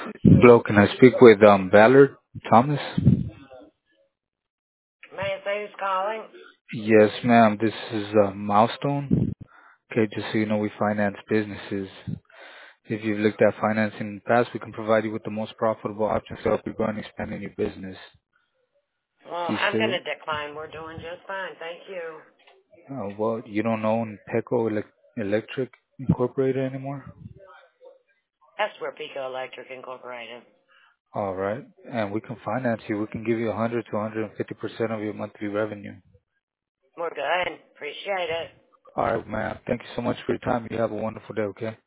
Hello, can I speak with Ballard Thomas? May I say who's calling? Yes, ma'am. This is Milestone. Okay, just so you know, we finance businesses. If you've looked at financing in the past, we can provide you with the most profitable options to help you grow and expand in your business. Well, Do you I'm going still, to decline. We're doing just fine. Thank you. well, you don't own Pecco Electric Incorporated anymore? That's where Pico Electric Incorporated. All right. And we can finance you. We can give you 100 to 150% of your monthly revenue. We're good. Appreciate it. All right, ma'am. Thank you so much for your time. You have a wonderful day, okay?